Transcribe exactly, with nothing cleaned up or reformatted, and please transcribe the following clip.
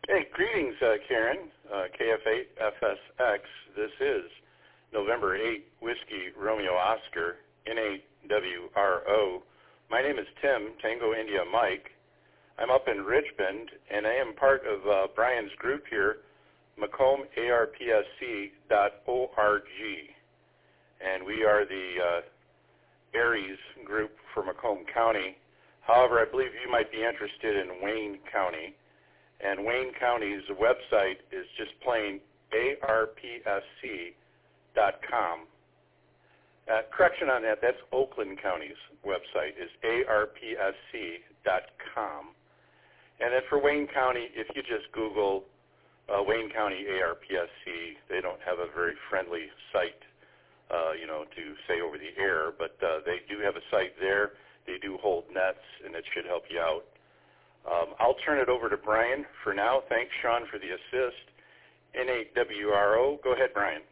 Hey, greetings, uh, Karen, uh, K F eight F S X. This is November eighth, Whiskey Romeo Oscar, N A W R O. My name is Tim, Tango India Mike. I'm up in Richmond, and I am part of uh, Brian's group here, Macomb A R P S C dot org. And we are the uh, Aries group for Macomb County. However, I believe you might be interested in Wayne County. And Wayne County's website is just plain A R P S C dot com. Uh, correction on that, that's Oakland County's website, is A R P S C dot com. And then for Wayne County, if you just Google uh, Wayne County A R P S C, they don't have a very friendly site, uh, you know, to say over the air, but uh, they do have a site there. They do hold nets, and it should help you out. Um, I'll turn it over to Brian for now. Thanks, Sean, for the assist. N A W R O. Go ahead, Brian.